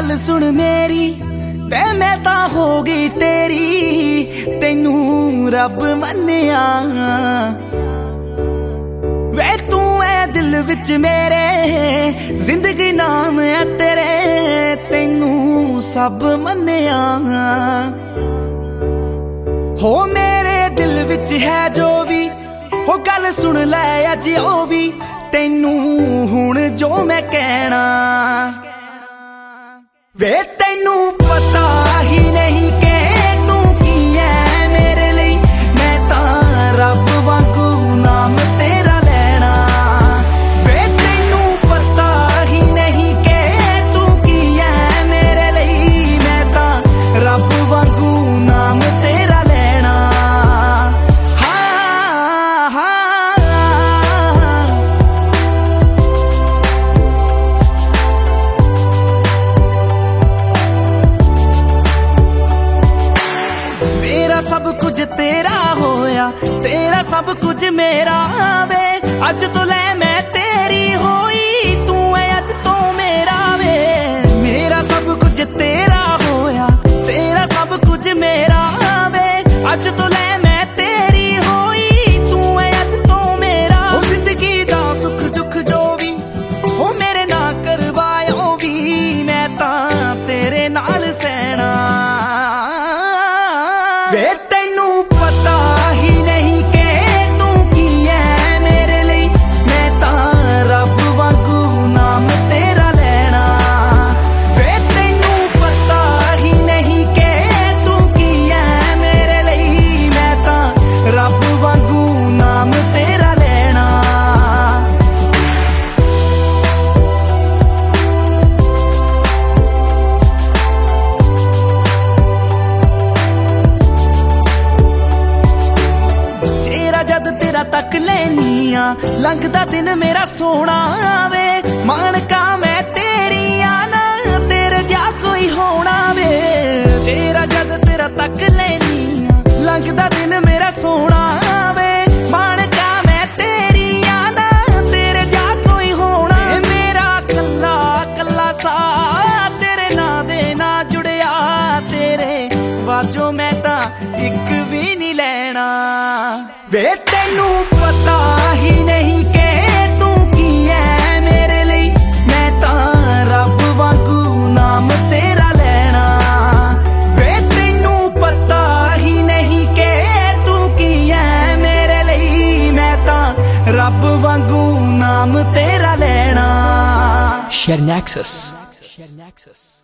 गल सुन मेरी वे मैं ता हो गई तेरी, तेनू रब मन्निया वे तू है दिल विच मेरे, जिंदगी नाम है तेरे, तेनू सब मन्निया। हो मेरे दिल विच है जो भी हो गल सुन लै अज ओ भी, तेनू हुण जो मैं कहना वे तेनू पता ही नहीं के तू की है मेरे लिए, मैं तां रब वांगू नाम तेरा लेना। वे तेनू पता ही नहीं के तू की है मेरे लिए, मैं तां रब वांगू नाम तेरा लेना। हाँ हाँ मेरा सब कुछ तेरा होया, तेरा सब कुछ मेरा वे, अज तो ले मैं तेरी होई, तू है अज तो मेरा वे। मेरा सब कुछ तेरा होया, तेरा सब कुछ मेरा वे, अज तो ले मैं तेरी होई, तू है अज तो मेरा। हो जिंदगी दा सुख दुख जो भी हो मेरे ना करवायो भी, मैं तां तेरे नाल सहना। वे तेनू पता ही नहीं के तू की है मेरे लिए, मैं तां रब वांगू नाम तेरा लेना। वे तेनू पता ही नहीं के तू की है मेरे लिए, मैं तां रब वांगू नाम तेरा लेना। चेहरा जद तेरा तक लेनिया, लंघदा दिन मेरा सोना वे, मानका मैं तेरी आना तेरे जा कोई होना वे। चेहरा जद तेरा तक लेनिया, लंघदा दिन मेरा सोना वे, मानका मैं तेरी आना तेरे जा कोई होना। मेरा कल्ला कल्ला सा तेरे ना दे ना जुड़िया, तेरे वाजो मैं तां इक भी नहीं लेना। वे तेनू पता ही नहीं के तू की है मेरे लिए, मैं तां रब वांगू नाम तेरा लेना। वे तेनू पता ही नहीं के तू की है मेरे लिए, मैं तां रब वांगू नाम तेरा लेना। Share Nexus.